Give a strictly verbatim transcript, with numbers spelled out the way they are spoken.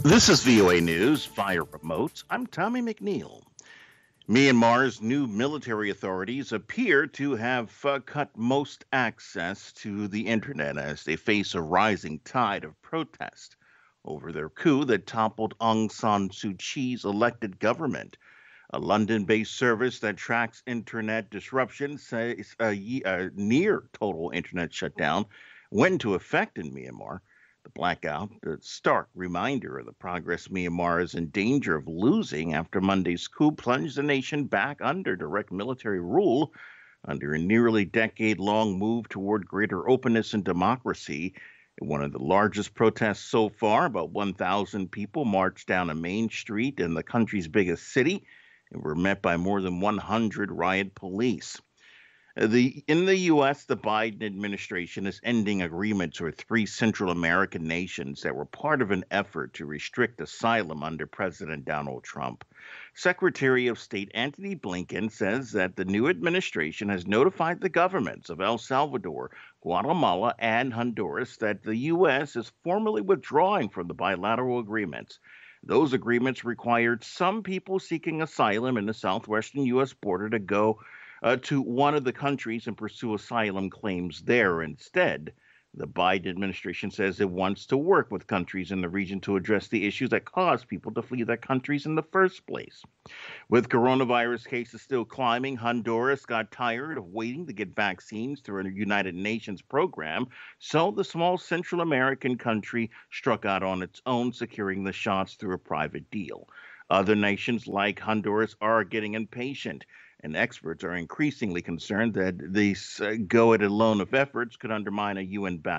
This is V O A News via remote. I'm Tommy McNeil. Myanmar's new military authorities appear to have uh, cut most access to the internet as they face a rising tide of protest over their coup that toppled Aung San Suu Kyi's elected government. A London based service that tracks internet disruption says a ye- a near total internet shutdown went into effect in Myanmar. The blackout, a stark reminder of the progress Myanmar is in danger of losing after Monday's coup plunged the nation back under direct military rule under a nearly decade long move toward greater openness and democracy. One of the largest protests so far, about one thousand people marched down a main street in the country's biggest city and were met by more than one hundred riot police. Uh, The in the U S, the Biden administration is ending agreements with three Central American nations that were part of an effort to restrict asylum under President Donald Trump. Secretary of State Antony Blinken says that the new administration has notified the governments of El Salvador, Guatemala, and Honduras that the U S is formally withdrawing from the bilateral agreements. Those agreements required some people seeking asylum in the southwestern U S border to go uh, to one of the countries and pursue asylum claims there instead. The Biden administration says it wants to work with countries in the region to address the issues that cause people to flee their countries in the first place. With coronavirus cases still climbing, Honduras got tired of waiting to get vaccines through a United Nations program, so the small Central American country struck out on its own, securing the shots through a private deal. Other nations like Honduras are getting impatient, and experts are increasingly concerned that these uh, go it alone of efforts could undermine a U N backed